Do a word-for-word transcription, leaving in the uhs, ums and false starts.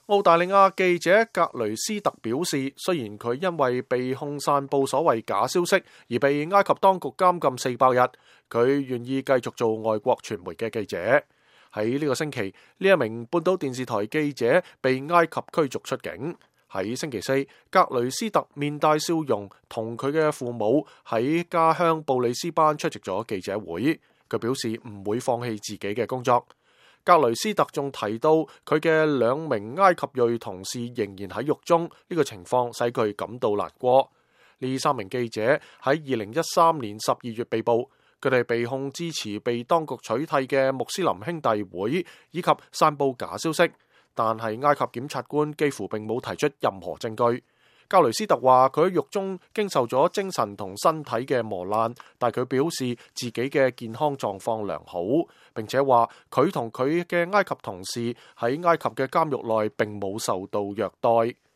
澳大利亞記者格雷斯特表示，雖然佢因為被控散佈所謂假消息而被埃及當局監禁四百日，佢願意繼續做外國傳媒嘅記者。喺呢個星期，呢一名半島電視台記者被埃及驅逐出境。喺星期四，格雷斯特面帶笑容同佢嘅父母喺家鄉布里斯班出席咗記者會。佢表示唔會放棄自己嘅工作。格雷斯特仲提到佢嘅兩名埃及裔同事仍然喺獄中，呢個情況使佢感到難過。呢三名記者喺二零一三年十二月被捕，佢哋被控支持被當局取締嘅穆斯林兄弟會以及散佈假消息，但係埃及檢察官幾乎並冇提出任何證據。格雷斯特話佢喺獄中經受咗精神同身體嘅磨難，但佢表示自己嘅健康狀況良好，並且話佢同佢嘅埃及同事喺埃及嘅監獄內並冇受到虐待。